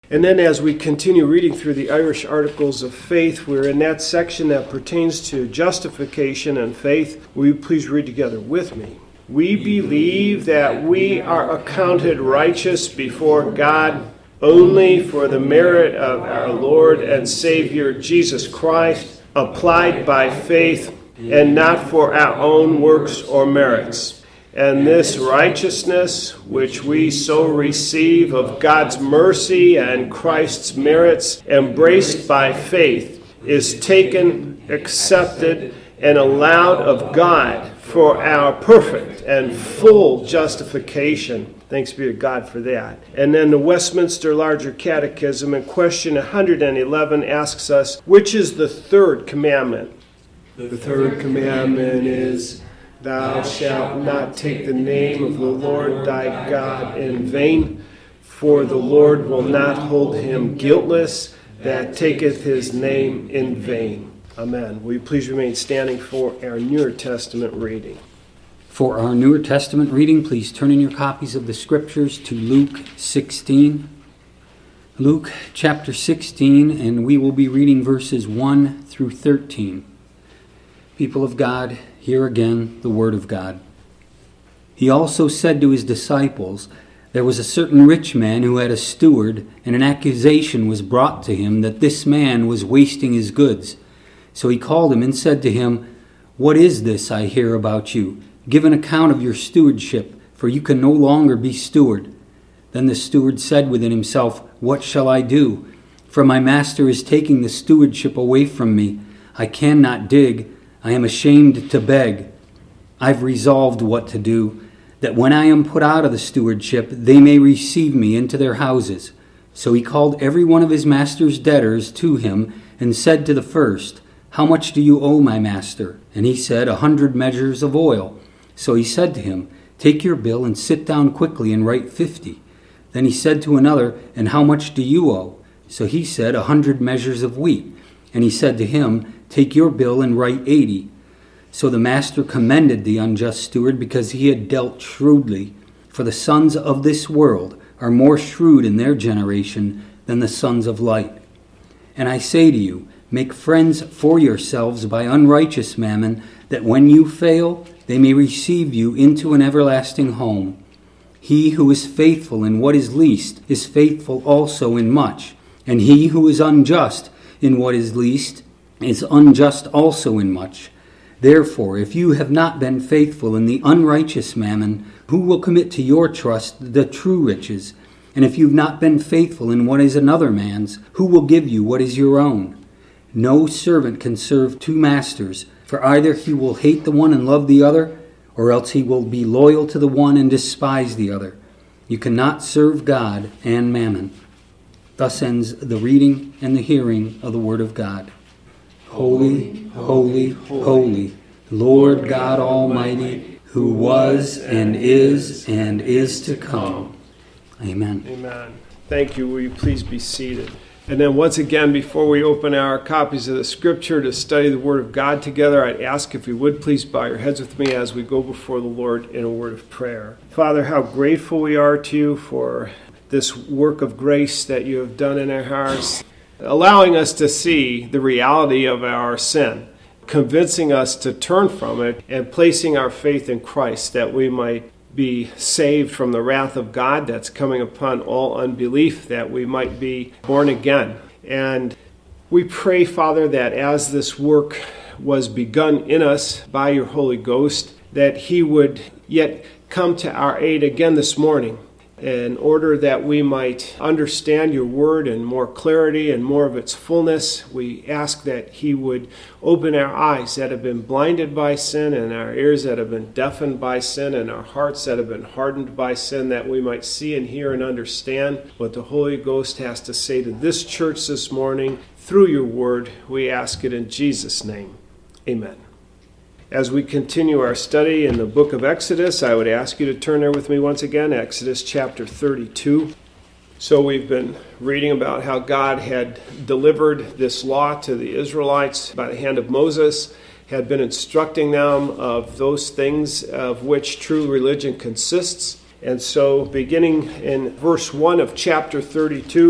And then as we continue reading through the Irish Articles of Faith, we're in that section that pertains to justification and faith. Will you please read together with me? We believe that we are accounted righteous before God only for the merit of our Lord and Savior Jesus Christ, applied by faith and not for our own works or merits. And this righteousness, which we so receive of God's mercy and Christ's merits, embraced by faith, is taken, accepted, and allowed of God for our perfect and full justification. Thanks be to God for that. And then the Westminster Larger Catechism in question 111 asks us, which is the third commandment? The third commandment is, Thou shalt not take the name of the Lord thy God in vain, for the Lord will not hold him guiltless that taketh his name in vain. Amen. Will you please remain standing for our Newer Testament reading? For our Newer Testament reading, please turn in your copies of the Scriptures to Luke 16. Luke chapter 16, and we will be reading verses 1 through 13. People of God, hear again the word of God. He also said to his disciples, There was a certain rich man who had a steward, and an accusation was brought to him that this man was wasting his goods. So he called him and said to him, What is this I hear about you? Give an account of your stewardship, for you can no longer be steward. Then the steward said within himself, What shall I do? For my master is taking the stewardship away from me. I cannot dig. I am ashamed to beg. I've resolved what to do, that when I am put out of the stewardship, they may receive me into their houses. So he called every one of his master's debtors to him, and said to the first, How much do you owe my master? And he said, 100 measures of oil. So he said to him, Take your bill and sit down quickly and write 50. Then he said to another, And how much do you owe? So he said, 100 measures of wheat. And he said to him, Take your bill and write 80. So the master commended the unjust steward because he had dealt shrewdly. For the sons of this world are more shrewd in their generation than the sons of light. And I say to you, make friends for yourselves by unrighteous mammon, that when you fail, they may receive you into an everlasting home. He who is faithful in what is least is faithful also in much, and he who is unjust in what is least is unjust also in much. Therefore, if you have not been faithful in the unrighteous mammon, who will commit to your trust the true riches? And if you've not been faithful in what is another man's, who will give you what is your own? No servant can serve two masters, for either he will hate the one and love the other, or else he will be loyal to the one and despise the other. You cannot serve God and mammon. Thus ends the reading and the hearing of the word of God. Holy, holy, holy, Lord God Almighty, who was and is to come. Amen. Amen. Thank you. Will you please be seated? And then once again, before we open our copies of the Scripture to study the Word of God together, I'd ask if you would please bow your heads with me as we go before the Lord in a word of prayer. Father, how grateful we are to you for this work of grace that you have done in our hearts, allowing us to see the reality of our sin, convincing us to turn from it, and placing our faith in Christ that we might be saved from the wrath of God that's coming upon all unbelief, that we might be born again. And we pray, Father, that as this work was begun in us by your Holy Ghost, that he would yet come to our aid again this morning, in order that we might understand your word in more clarity and more of its fullness. We ask that he would open our eyes that have been blinded by sin, and our ears that have been deafened by sin, and our hearts that have been hardened by sin, that we might see and hear and understand what the Holy Ghost has to say to this church this morning through your word. We ask it in Jesus' name. Amen. As we continue our study in the book of Exodus, I would ask you to turn there with me once again, Exodus chapter 32. So we've been reading about how God had delivered this law to the Israelites by the hand of Moses, had been instructing them of those things of which true religion consists. And so beginning in verse 1 of chapter 32,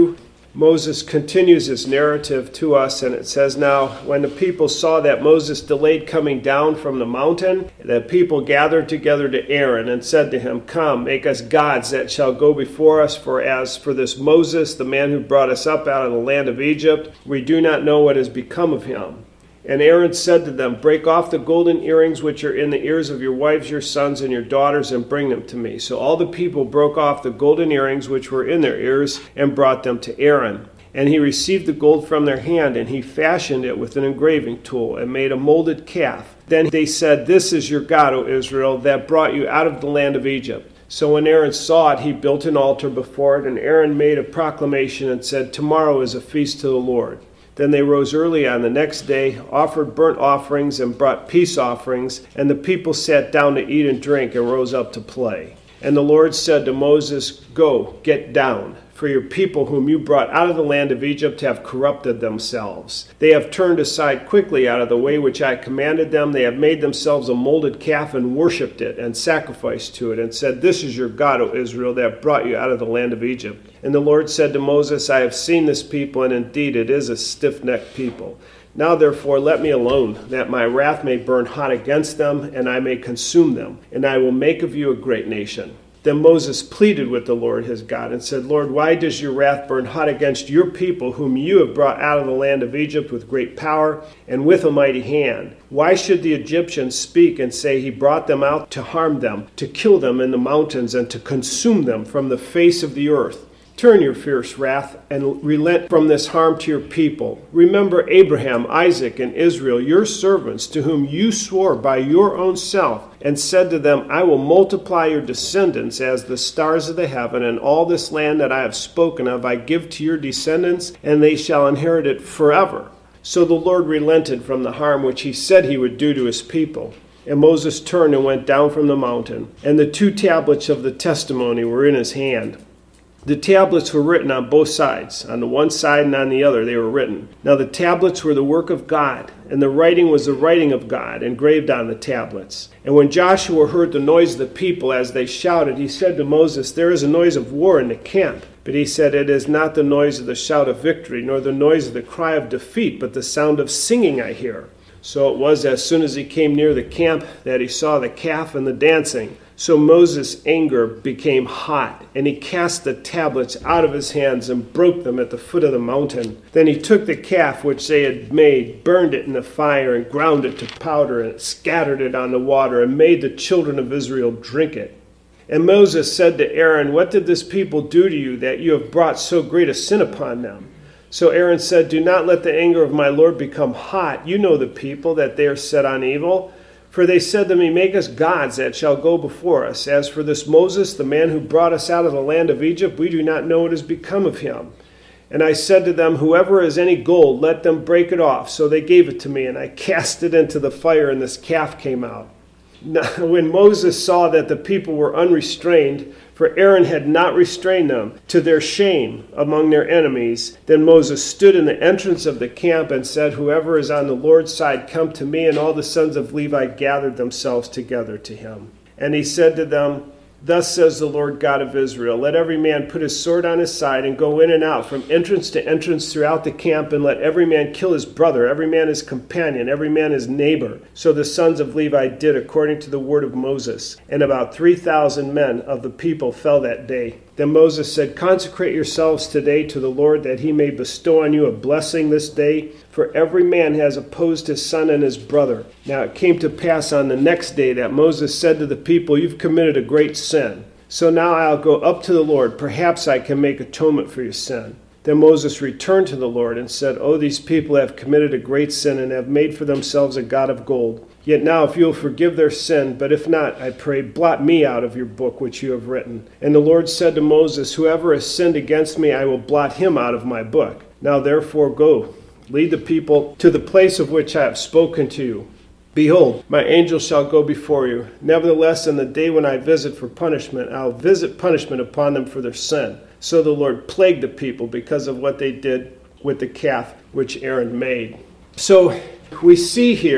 Moses continues his narrative to us, and it says, "Now, when the people saw that Moses delayed coming down from the mountain, the people gathered together to Aaron and said to him, 'Come, make us gods that shall go before us, for as for this Moses, the man who brought us up out of the land of Egypt, we do not know what has become of him.' And Aaron said to them, 'Break off the golden earrings which are in the ears of your wives, your sons, and your daughters, and bring them to me.' So all the people broke off the golden earrings which were in their ears and brought them to Aaron. And he received the gold from their hand, and he fashioned it with an engraving tool and made a molded calf. Then they said, 'This is your God, O Israel, that brought you out of the land of Egypt.' So when Aaron saw it, he built an altar before it, and Aaron made a proclamation and said, 'Tomorrow is a feast to the Lord.' Then they rose early on the next day, offered burnt offerings, and brought peace offerings, and the people sat down to eat and drink and rose up to play. And the Lord said to Moses, 'Go, get down, for your people whom you brought out of the land of Egypt have corrupted themselves. They have turned aside quickly out of the way which I commanded them. They have made themselves a molded calf and worshipped it and sacrificed to it and said, "This is your God, O Israel, that brought you out of the land of Egypt." And the Lord said to Moses, "I have seen this people, and indeed it is a stiff-necked people. Now therefore let me alone, that my wrath may burn hot against them, and I may consume them, and I will make of you a great nation." Then Moses pleaded with the Lord his God and said, "Lord, why does your wrath burn hot against your people whom you have brought out of the land of Egypt with great power and with a mighty hand? Why should the Egyptians speak and say he brought them out to harm them, to kill them in the mountains, and to consume them from the face of the earth? Turn your fierce wrath and relent from this harm to your people. Remember Abraham, Isaac, and Israel, your servants, to whom you swore by your own self, and said to them, 'I will multiply your descendants as the stars of the heaven, and all this land that I have spoken of I give to your descendants, and they shall inherit it forever.' So the Lord relented from the harm which he said he would do to his people. And Moses turned and went down from the mountain, and the 2 tablets of the testimony were in his hand. The tablets were written on both sides. On the one side and on the other they were written. Now the tablets were the work of God, and the writing was the writing of God, engraved on the tablets. And when Joshua heard the noise of the people as they shouted, he said to Moses, 'There is a noise of war in the camp.' But he said, 'It is not the noise of the shout of victory, nor the noise of the cry of defeat, but the sound of singing I hear.' So it was as soon as he came near the camp that he saw the calf and the dancing. So Moses' anger became hot, and he cast the tablets out of his hands and broke them at the foot of the mountain. Then he took the calf which they had made, burned it in the fire, and ground it to powder, and scattered it on the water, and made the children of Israel drink it. And Moses said to Aaron, 'What did this people do to you, that you have brought so great a sin upon them?' So Aaron said, 'Do not let the anger of my Lord become hot. You know the people, that they are set on evil. For they said to me, "Make us gods that shall go before us." As for this Moses, the man who brought us out of the land of Egypt, we do not know what has become of him.' And I said to them, 'Whoever has any gold, let them break it off.' So they gave it to me, and I cast it into the fire, and this calf came out." Now, when Moses saw that the people were unrestrained, for Aaron had not restrained them, to their shame among their enemies, then Moses stood in the entrance of the camp and said, "Whoever is on the Lord's side, come to me." And all the sons of Levi gathered themselves together to him. And he said to them, "Thus says the Lord God of Israel, let every man put his sword on his side and go in and out from entrance to entrance throughout the camp, and let every man kill his brother, every man his companion, every man his neighbor." So the sons of Levi did according to the word of Moses, and about 3,000 men of the people fell that day. Then Moses said, "Consecrate yourselves today to the Lord, that he may bestow on you a blessing this day, for every man has opposed his son and his brother." Now it came to pass on the next day that Moses said to the people, "You've committed a great sin. So now I'll go up to the Lord. Perhaps I can make atonement for your sin." Then Moses returned to the Lord and said, "Oh, these people have committed a great sin and have made for themselves a god of gold. Yet now if you will forgive their sin, but if not, I pray, blot me out of your book which you have written." And the Lord said to Moses, "Whoever has sinned against me, I will blot him out of my book. Now therefore go, lead the people to the place of which I have spoken to you. Behold, my angel shall go before you. Nevertheless, in the day when I visit for punishment, I'll visit punishment upon them for their sin." So the Lord plagued the people because of what they did with the calf which Aaron made. So we see here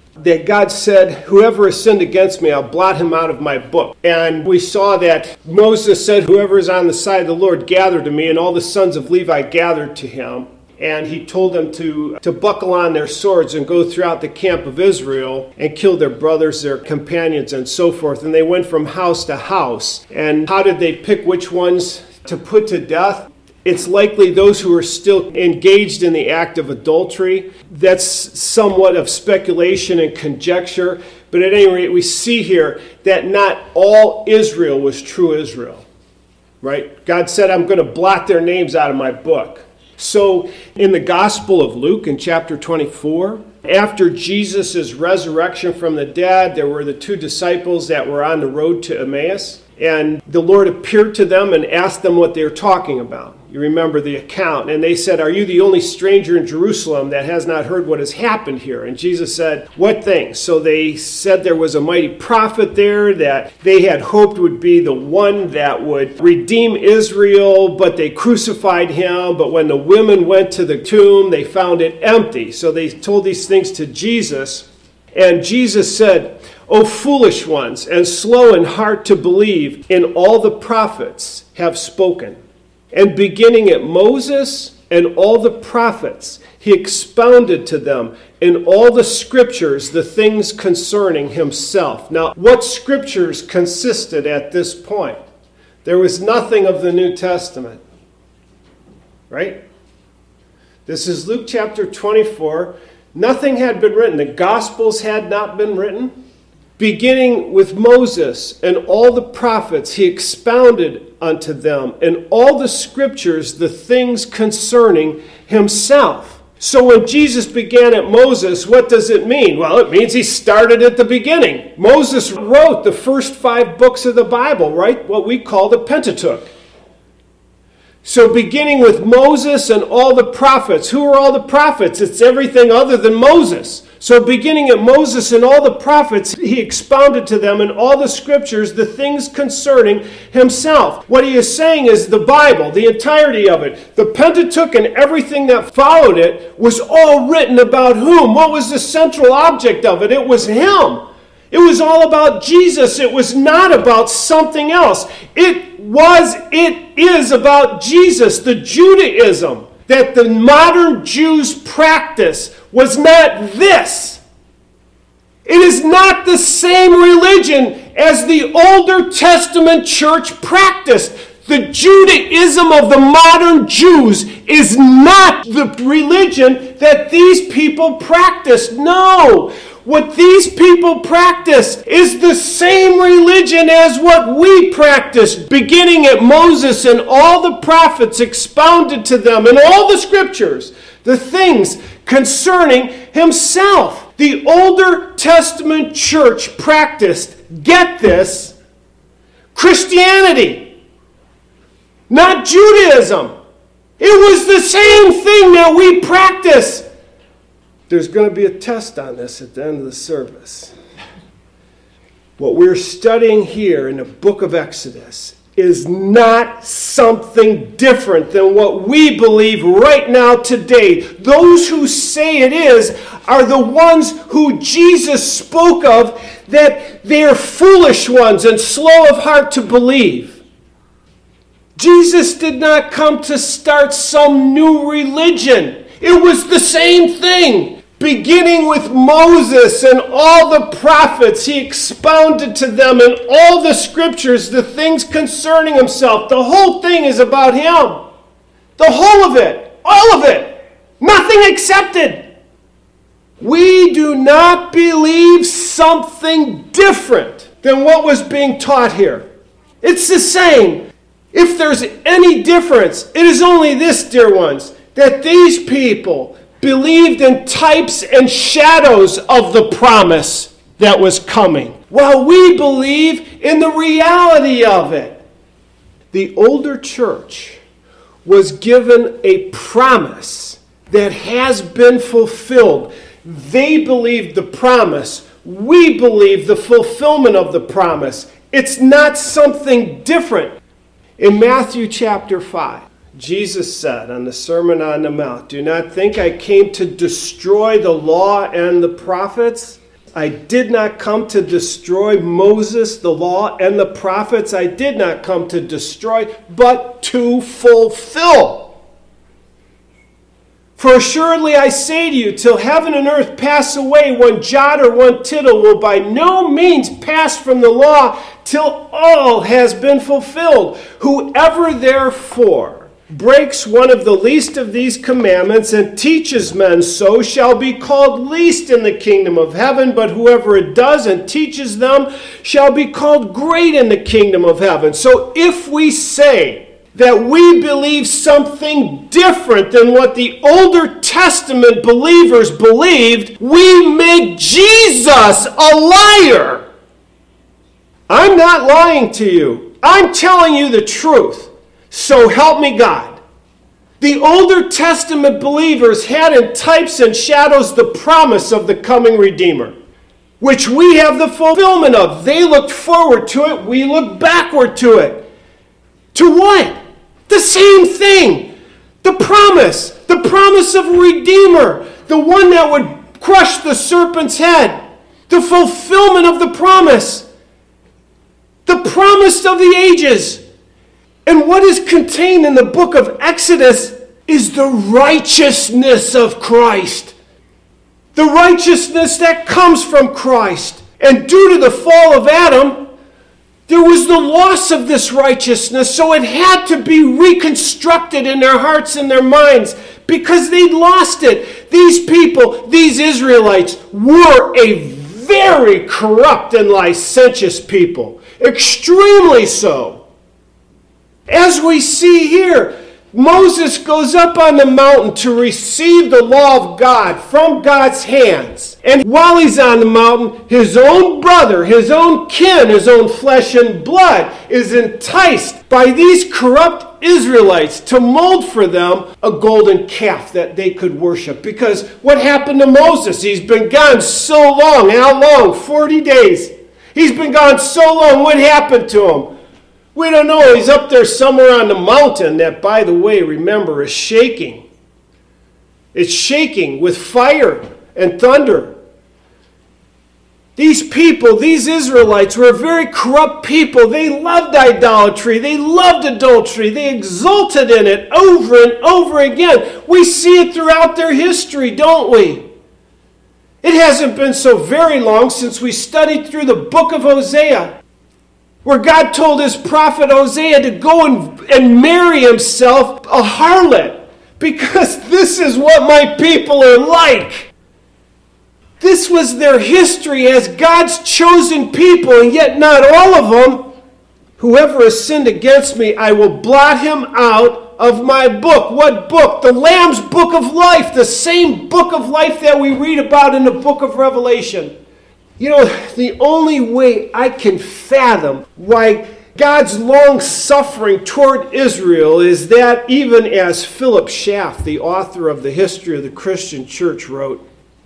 that God said, whoever has sinned against me, I'll blot him out of my book. And we saw that Moses said, whoever is on the side of the Lord, gather to me, and all the sons of Levi gathered to him. And he told them to buckle on their swords and go throughout the camp of Israel and kill their brothers, their companions, and so forth. And they went from house to house. And how did they pick which ones to put to death? It's likely those who are still engaged in the act of adultery. That's somewhat of speculation and conjecture. But at any rate, we see here that not all Israel was true Israel. Right? God said, I'm going to blot their names out of my book. So in the Gospel of Luke in chapter 24, after Jesus' resurrection from the dead, there were the two disciples that were on the road to Emmaus. And the Lord appeared to them and asked them what they were talking about. You remember the account. And they said, are you the only stranger in Jerusalem that has not heard what has happened here? And Jesus said, what things? So they said there was a mighty prophet there that they had hoped would be the one that would redeem Israel, but they crucified him. But when the women went to the tomb, they found it empty. So they told these things to Jesus. And Jesus said, O foolish ones, and slow in heart to believe in all the prophets have spoken. And beginning at Moses and all the prophets, he expounded to them in all the scriptures the things concerning himself. Now, what scriptures consisted at this point? There was nothing of the New Testament. Right? This is Luke chapter 24. Nothing had been written. The Gospels had not been written. Beginning with Moses and all the prophets, he expounded unto them in all the scriptures the things concerning himself. So when Jesus began at Moses, what does it mean? Well, it means he started at the beginning. Moses wrote the first 5 books of the Bible, right? What we call the Pentateuch. So beginning with Moses and all the prophets. Who are all the prophets? It's everything other than Moses. So beginning at Moses and all the prophets, he expounded to them in all the scriptures the things concerning himself. What he is saying is the Bible, the entirety of it, the Pentateuch and everything that followed it was all written about whom? What was the central object of it? It was him. It was all about Jesus. It was not about something else. It is about Jesus. The Judaism that the modern Jews practice was not this. It is not the same religion as the Older Testament church practiced. The Judaism of the modern Jews is not the religion that these people practice. No. What these people practice is the same religion as what we practice, beginning at Moses and all the prophets expounded to them in all the scriptures, the things concerning himself. The Older Testament church practiced, get this, Christianity, not Judaism. It was the same thing that we practice. There's going to be a test on this at the end of the service. What we're studying here in the book of Exodus is not something different than what we believe right now today. Those who say it is are the ones who Jesus spoke of, that they are foolish ones and slow of heart to believe. Jesus did not come to start some new religion. It was the same thing. Beginning with Moses and all the prophets, he expounded to them in all the scriptures the things concerning himself. The whole thing is about him. The whole of it. All of it. Nothing excepted. We do not believe something different than what was being taught here. It's the same. If there's any difference, it is only this, dear ones, that these people believed in types and shadows of the promise that was coming, while we believe in the reality of it. The older church was given a promise that has been fulfilled. They believed the promise. We believe the fulfillment of the promise. It's not something different. In Matthew chapter 5, Jesus said on the Sermon on the Mount, do not think I came to destroy the law and the prophets. I did not come to destroy Moses, the law, and the prophets. I did not come to destroy, but to fulfill. For assuredly I say to you, till heaven and earth pass away, one jot or one tittle will by no means pass from the law till all has been fulfilled. Whoever therefore breaks one of the least of these commandments and teaches men so shall be called least in the kingdom of heaven, but whoever it does and teaches them shall be called great in the kingdom of heaven. So if we say that we believe something different than what the Older Testament believers believed, we make Jesus a liar. I'm not lying to you. I'm telling you the truth. So help me God. The Older Testament believers had in types and shadows the promise of the coming Redeemer, which we have the fulfillment of. They looked forward to it. We look backward to it. To what? The same thing. The promise of a Redeemer, the one that would crush the serpent's head, the fulfillment of the promise of the ages. And what is contained in the book of Exodus is the righteousness of Christ. The righteousness that comes from Christ. And due to the fall of Adam, there was the loss of this righteousness, so it had to be reconstructed in their hearts and their minds because they'd lost it. These people, these Israelites, were a very corrupt and licentious people, extremely so. As we see here, Moses goes up on the mountain to receive the law of God from God's hands. And while he's on the mountain, his own brother, his own kin, his own flesh and blood is enticed by these corrupt Israelites to mold for them a golden calf that they could worship. Because what happened to Moses? He's been gone so long. How long? 40 days. He's been gone so long. What happened to him? We don't know. He's up there somewhere on the mountain that, by the way, remember, is shaking. It's shaking with fire and thunder. These people, these Israelites, were a very corrupt people. They loved idolatry. They loved adultery. They exulted in it over and over again. We see it throughout their history, don't we? It hasn't been so very long since we studied through the book of Hosea, where God told his prophet Hosea to go and marry himself a harlot, because this is what my people are like. This was their history as God's chosen people, and yet not all of them. Whoever has sinned against me, I will blot him out of my book. What book? The Lamb's book of life, the same book of life that we read about in the book of Revelation. You know, the only way I can fathom why God's long suffering toward Israel is that, even as Philip Schaff, the author of the History of the Christian Church, wrote,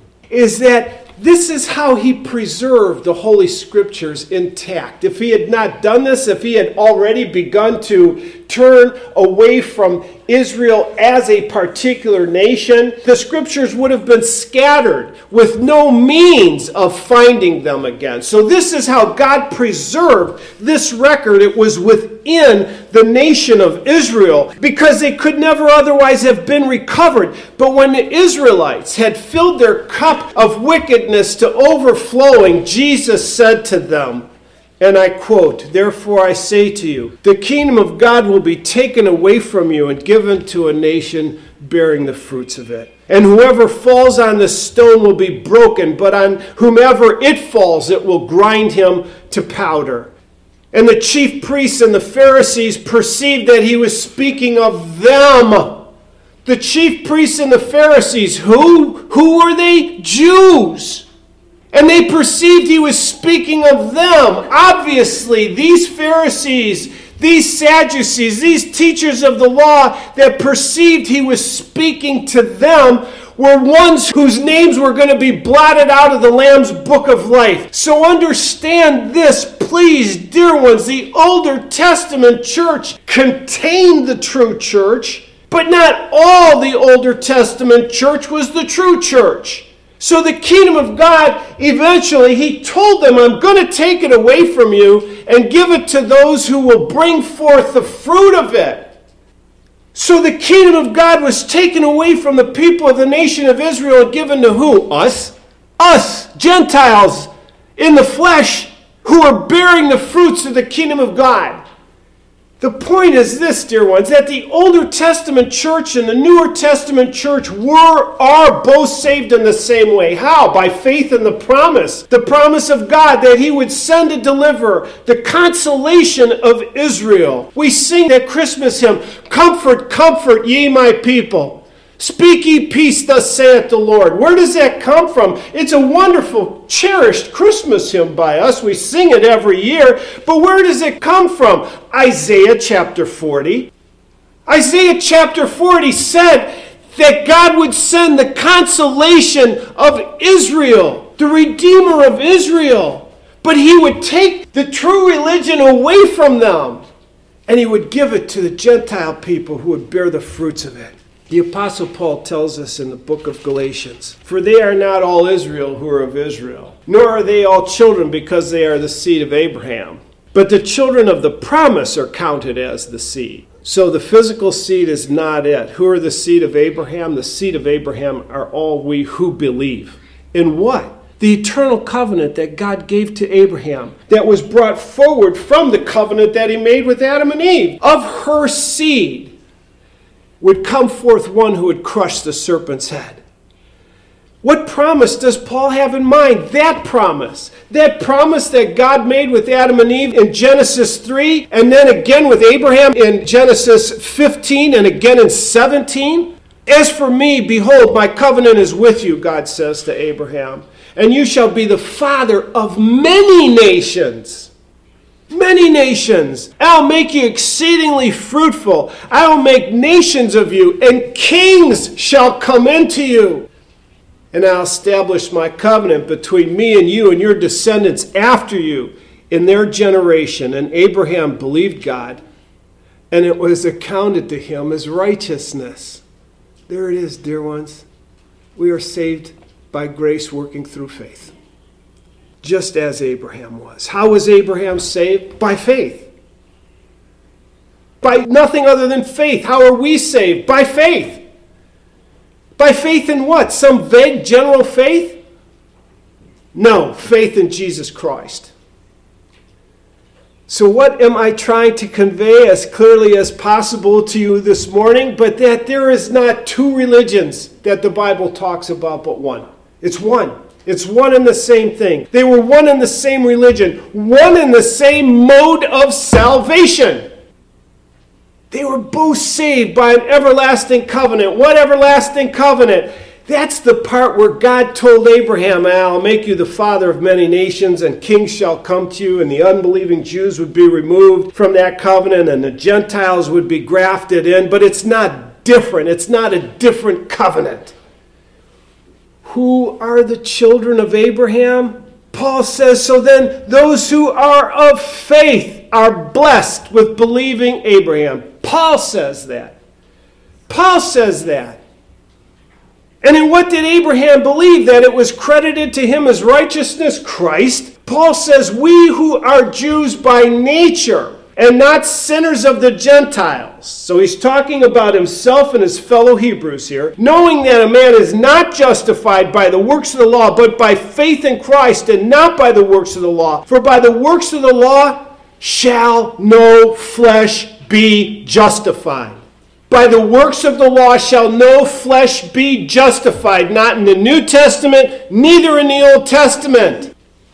is that this is how he preserved the Holy Scriptures intact. If he had not done this, if he had already begun to turn away from Israel as a particular nation, the Scriptures would have been scattered with no means of finding them again. So this is how God preserved this record. It was within the nation of Israel because they could never otherwise have been recovered. But when the Israelites had filled their cup of wickedness to overflowing, Jesus said to them, and I quote, "Therefore I say to you, the kingdom of God will be taken away from you and given to a nation bearing the fruits of it. And whoever falls on the stone will be broken, but on whomever it falls, it will grind him to powder." And the chief priests and the Pharisees perceived that he was speaking of them. The chief priests and the Pharisees, who were they? Jews. And they perceived he was speaking of them. Obviously, these Pharisees, these Sadducees, these teachers of the law that perceived he was speaking to them were ones whose names were going to be blotted out of the Lamb's book of life. So understand this, please, dear ones. The Older Testament church contained the true church, but not all the Older Testament church was the true church. So the kingdom of God, eventually, he told them, I'm going to take it away from you and give it to those who will bring forth the fruit of it. So the kingdom of God was taken away from the people of the nation of Israel and given to who? Us. Us, Gentiles in the flesh, who are bearing the fruits of the kingdom of God. The point is this, dear ones, that the Older Testament church and the Newer Testament church are both saved in the same way. How? By faith in the promise of God that he would send and deliver the consolation of Israel. We sing that Christmas hymn, Comfort, comfort ye my people. Speak ye peace, thus saith the Lord. Where does that come from? It's a wonderful, cherished Christmas hymn by us. We sing it every year. But where does it come from? Isaiah chapter 40. Isaiah chapter 40 said that God would send the consolation of Israel, the Redeemer of Israel. But he would take the true religion away from them, and he would give it to the Gentile people who would bear the fruits of it. The Apostle Paul tells us in the book of Galatians, for they are not all Israel who are of Israel, nor are they all children because they are the seed of Abraham. But the children of the promise are counted as the seed. So the physical seed is not it. Who are the seed of Abraham? The seed of Abraham are all we who believe. In what? The eternal covenant that God gave to Abraham, that was brought forward from the covenant that he made with Adam and Eve. Of her seed would come forth one who would crush the serpent's head. What promise does Paul have in mind? That promise that God made with Adam and Eve in Genesis 3, and then again with Abraham in Genesis 15, and again in 17. As for me, behold, my covenant is with you, God says to Abraham, and you shall be the father of many nations. Many nations. I'll make you exceedingly fruitful. I will make nations of you, and kings shall come into you. And I'll establish my covenant between me and you and your descendants after you in their generation. And Abraham believed God, and it was accounted to him as righteousness. There it is, dear ones. We are saved by grace working through faith. Just as Abraham was. How was Abraham saved? By faith. By nothing other than faith. How are we saved? By faith. By faith in what? Some vague general faith? No, faith in Jesus Christ. So what am I trying to convey as clearly as possible to you this morning? But that there is not two religions that the Bible talks about, but one. It's one. It's one and the same thing. They were one and the same religion, one and the same mode of salvation. They were both saved by an everlasting covenant. What everlasting covenant? That's the part where God told Abraham, I'll make you the father of many nations, and kings shall come to you, and the unbelieving Jews would be removed from that covenant, and the Gentiles would be grafted in. But it's not different. It's not a different covenant. Who are the children of Abraham? Paul says, so then those who are of faith are blessed with believing Abraham. Paul says that. Paul says that. And in what did Abraham believe? That it was credited to him as righteousness? Christ. Paul says, we who are Jews by nature and not sinners of the Gentiles. So he's talking about himself and his fellow Hebrews here, knowing that a man is not justified by the works of the law, but by faith in Christ and not by the works of the law. For by the works of the law shall no flesh be justified. By the works of the law shall no flesh be justified, not in the New Testament, neither in the Old Testament.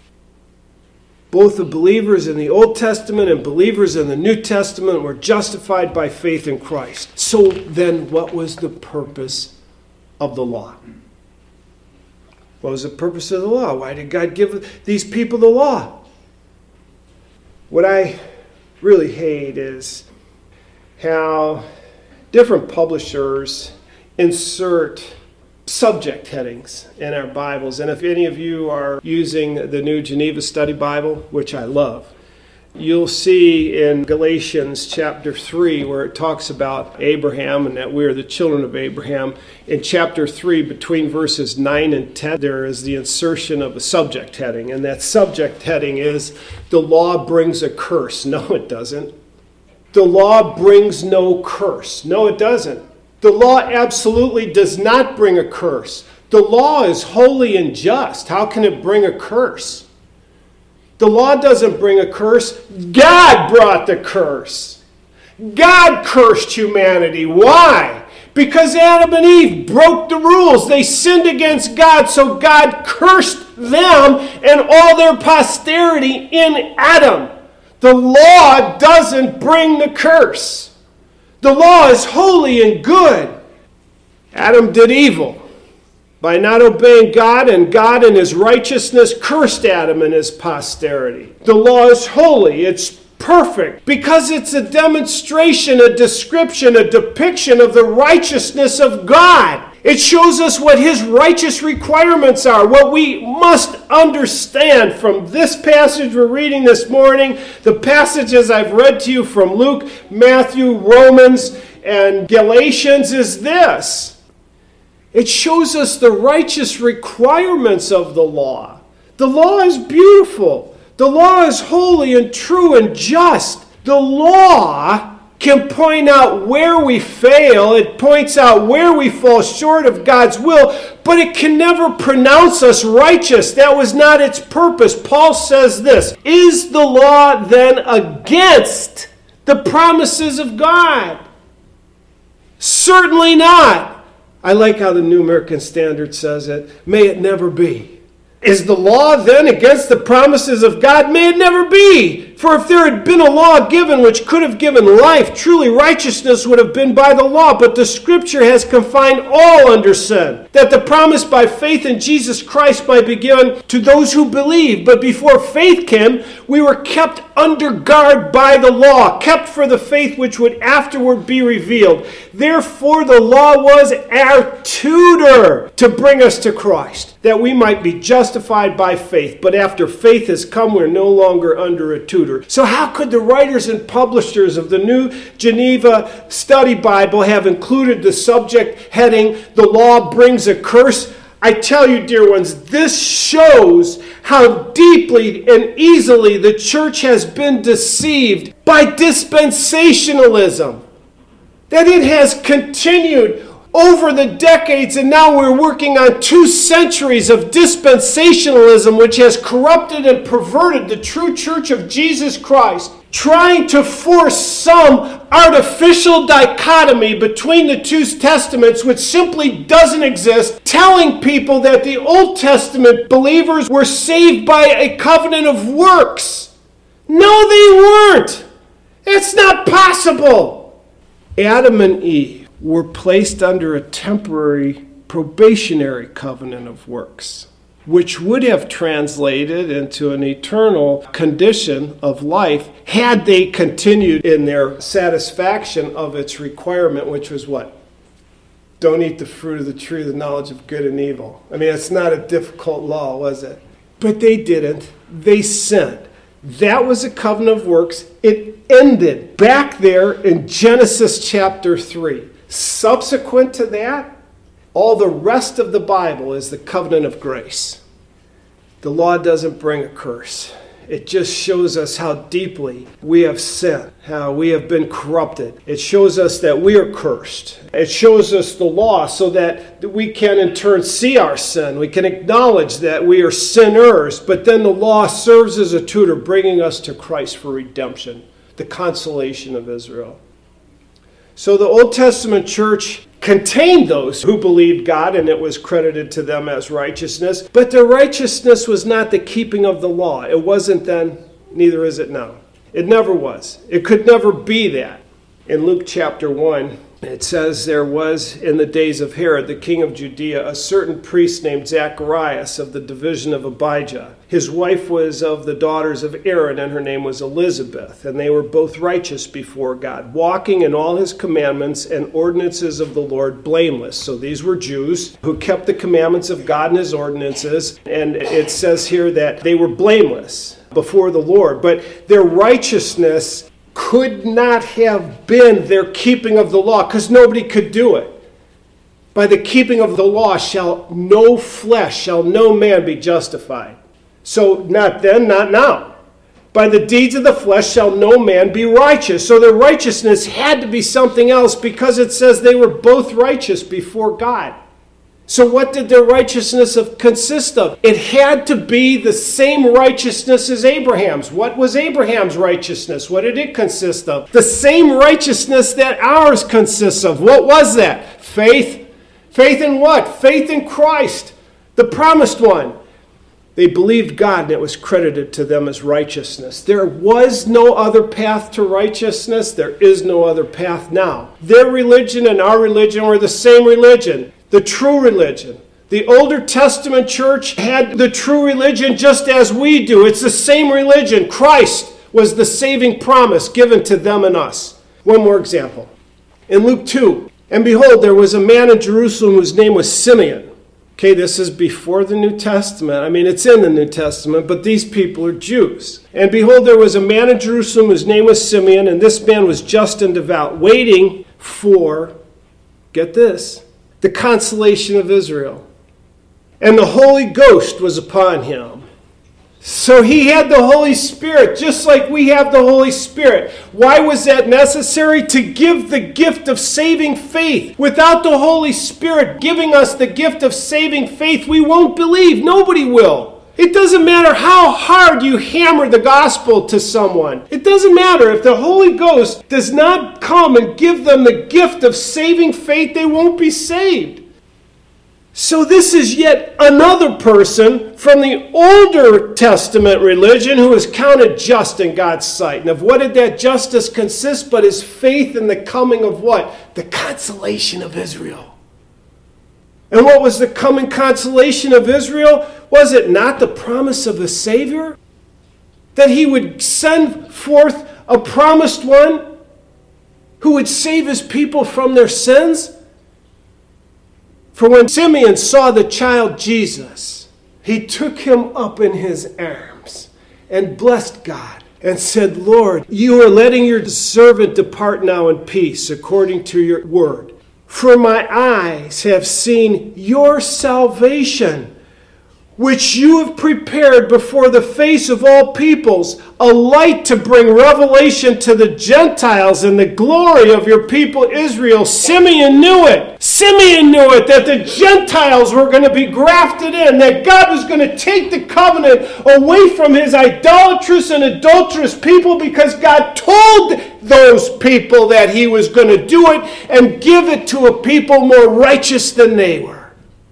Both the believers in the Old Testament and believers in the New Testament were justified by faith in Christ. So then what was the purpose of the law? What was the purpose of the law? Why did God give these people the law? What I really hate is how different publishers insert subject headings in our Bibles. And if any of you are using the New Geneva Study Bible, which I love, You'll see in Galatians chapter 3 where it talks about Abraham and that we are the children of Abraham. In chapter 3, between verses 9 and 10, there is the insertion of a subject heading. And that subject heading is, the law brings a curse. No, it doesn't. The law brings no curse. No, it doesn't. The law absolutely does not bring a curse. The law is holy and just. How can it bring a curse? The law doesn't bring a curse. God brought the curse. God cursed humanity. Why? Because Adam and Eve broke the rules. They sinned against God, so God cursed them and all their posterity in Adam. The law doesn't bring the curse. The law is holy and good. Adam did evil by not obeying God, and God in his righteousness cursed Adam and his posterity. The law is holy. It's perfect because it's a demonstration, a description, a depiction of the righteousness of God. It shows us what his righteous requirements are, what we must understand from this passage we're reading this morning, the passages I've read to you from Luke, Matthew, Romans, and Galatians is this. It shows us the righteous requirements of the law. The law is beautiful. The law is holy and true and just. The law can point out where we fail. It points out where we fall short of God's will, but it can never pronounce us righteous. That was not its purpose. Paul says this, is the law then against the promises of God? Certainly not. I like how the New American Standard says it. May it never be. Is the law then against the promises of God? May it never be. For if there had been a law given which could have given life, truly righteousness would have been by the law. But the Scripture has confined all under sin, that the promise by faith in Jesus Christ might be given to those who believe. But before faith came, we were kept under guard by the law, kept for the faith which would afterward be revealed. Therefore the law was our tutor to bring us to Christ, that we might be justified by faith. But after faith has come, we're no longer under a tutor. So how could the writers and publishers of the New Geneva Study Bible have included the subject heading, the law brings a curse? I tell you, dear ones, this shows how deeply and easily the church has been deceived by dispensationalism. That it has continued over the decades, and now we're working on 2 centuries of dispensationalism, which has corrupted and perverted the true church of Jesus Christ, trying to force some artificial dichotomy between the 2 testaments, which simply doesn't exist, telling people that the Old Testament believers were saved by a covenant of works. No, they weren't. It's not possible. Adam and Eve were placed under a temporary probationary covenant of works, which would have translated into an eternal condition of life had they continued in their satisfaction of its requirement, which was what? Don't eat the fruit of the tree of the knowledge of good and evil. I mean, it's not a difficult law, was it? But they didn't. They sinned. That was a covenant of works. It ended back there in Genesis chapter 3. Subsequent to that, all the rest of the Bible is the covenant of grace. The law doesn't bring a curse. It just shows us how deeply we have sinned, how we have been corrupted. It shows us that we are cursed. It shows us the law so that we can in turn see our sin. We can acknowledge that we are sinners, but then the law serves as a tutor, bringing us to Christ for redemption, the consolation of Israel. So the Old Testament church contained those who believed God, and it was credited to them as righteousness. But their righteousness was not the keeping of the law. It wasn't then, neither is it now. It never was. It could never be that. In Luke chapter 1, It says there was in the days of Herod, the king of Judea, a certain priest named Zacharias of the division of Abijah. His wife was of the daughters of Aaron, and her name was Elizabeth. And they were both righteous before God, walking in all his commandments and ordinances of the Lord blameless. So these were Jews who kept the commandments of God and his ordinances. And it says here that they were blameless before the Lord. But their righteousness could not have been their keeping of the law, because nobody could do it. By the keeping of the law shall no man be justified. So not then, not now. By the deeds of the flesh shall no man be righteous. So their righteousness had to be something else, because it says they were both righteous before God. So what did their righteousness consist of? It had to be the same righteousness as Abraham's. What was Abraham's righteousness? What did it consist of? The same righteousness that ours consists of. What was that? Faith. Faith in what? Faith in Christ, the promised one. They believed God, and it was credited to them as righteousness. There was no other path to righteousness. There is no other path now. Their religion and our religion were the same religion. The true religion. The Older Testament church had the true religion just as we do. It's the same religion. Christ was the saving promise given to them and us. One more example. In Luke 2, and behold, there was a man in Jerusalem whose name was Simeon. Okay, this is before the New Testament. I mean, it's in the New Testament, but these people are Jews. And behold, there was a man in Jerusalem whose name was Simeon, and this man was just and devout, waiting for, get this, the consolation of Israel. And the Holy Ghost was upon him. So he had the Holy Spirit, just like we have the Holy Spirit. Why was that necessary? To give the gift of saving faith. Without the Holy Spirit giving us the gift of saving faith, we won't believe. Nobody will. It doesn't matter how hard you hammer the gospel to someone. It doesn't matter. If the Holy Ghost does not come and give them the gift of saving faith, they won't be saved. So this is yet another person from the Older Testament religion who is counted just in God's sight. And of what did that justice consist but his faith in the coming of what? The consolation of Israel. And what was the coming consolation of Israel? Was it not the promise of a Savior? That he would send forth a promised one who would save his people from their sins? For when Simeon saw the child Jesus, he took him up in his arms and blessed God and said, Lord, you are letting your servant depart now in peace according to your word. For my eyes have seen your salvation, which you have prepared before the face of all peoples, a light to bring revelation to the Gentiles and the glory of your people Israel. Simeon knew it. Simeon knew it, that the Gentiles were going to be grafted in, that God was going to take the covenant away from his idolatrous and adulterous people, because God told those people that he was going to do it and give it to a people more righteous than they were.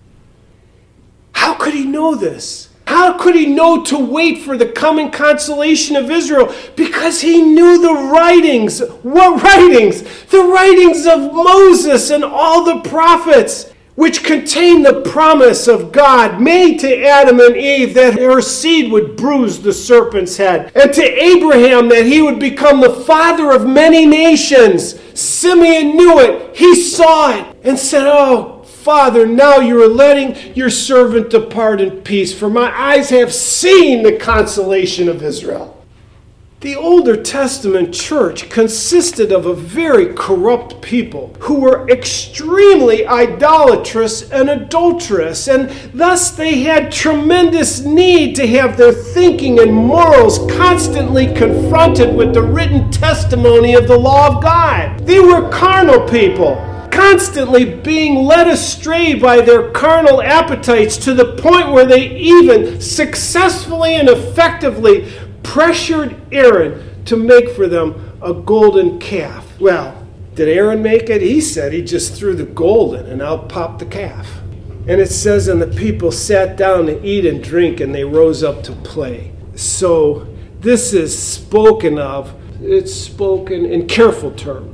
How could he know this? How could he know to wait for the coming consolation of Israel? Because he knew the writings. What writings? The writings of Moses and all the prophets, which contain the promise of God made to Adam and Eve that her seed would bruise the serpent's head, and to Abraham that he would become the father of many nations. Simeon knew it. He saw it and said, oh, Father, now you are letting your servant depart in peace, for my eyes have seen the consolation of Israel. The Older Testament church consisted of a very corrupt people who were extremely idolatrous and adulterous, and thus they had tremendous need to have their thinking and morals constantly confronted with the written testimony of the law of God. They were carnal people, constantly being led astray by their carnal appetites to the point where they even successfully and effectively pressured Aaron to make for them a golden calf. Well, did Aaron make it? He said he just threw the gold in and out popped the calf. And it says, and the people sat down to eat and drink, and they rose up to play. So this is spoken of, it's spoken in careful terms.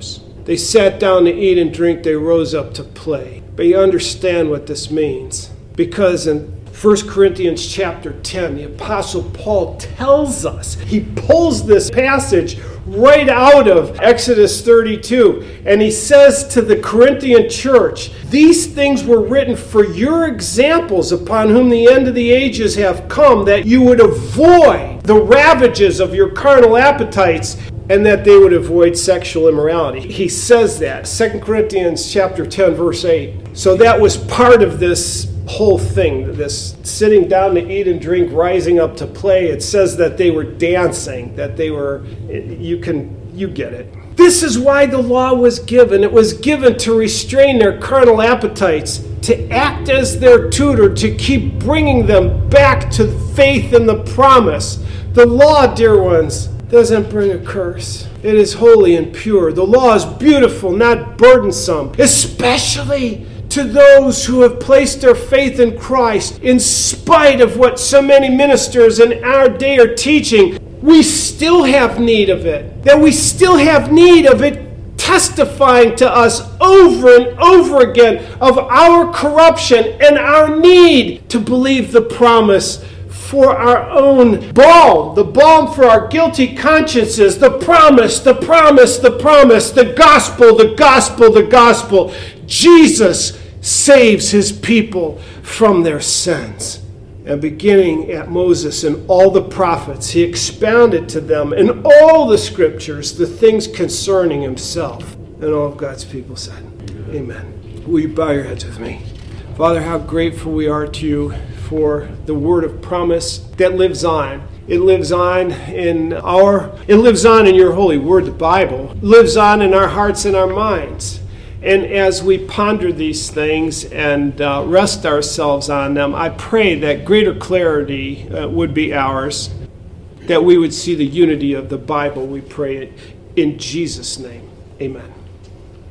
They sat down to eat and drink. They rose up to play. But you understand what this means. Because in 1 Corinthians chapter 10, the Apostle Paul tells us, he pulls this passage right out of Exodus 32, and he says to the Corinthian church, these things were written for your examples upon whom the end of the ages have come, that you would avoid the ravages of your carnal appetites, and that they would avoid sexual immorality. He says that, 2 Corinthians chapter 10, verse 8. So that was part of this whole thing, this sitting down to eat and drink, rising up to play. It says that they were dancing, that they were, you get it. This is why the law was given. It was given to restrain their carnal appetites, to act as their tutor, to keep bringing them back to faith in the promise. The law, dear ones, doesn't bring a curse. It is holy and pure. The law is beautiful, not burdensome, especially to those who have placed their faith in Christ. In spite of what so many ministers in our day are teaching, we still have need of it. That we still have need of it testifying to us over and over again of our corruption and our need to believe the promise for our own balm, the balm for our guilty consciences, the promise, the promise, the promise, the gospel, the gospel, the gospel. Jesus saves his people from their sins. And beginning at Moses and all the prophets, he expounded to them in all the scriptures the things concerning himself. And all of God's people said, amen. Will you bow your heads with me? Father, how grateful we are to you for the word of promise that lives on. It lives on in your holy word, the Bible. It lives on in our hearts and our minds. And as we ponder these things and rest ourselves on them, I pray that greater clarity would be ours, that we would see the unity of the Bible. We pray it in Jesus' name. Amen.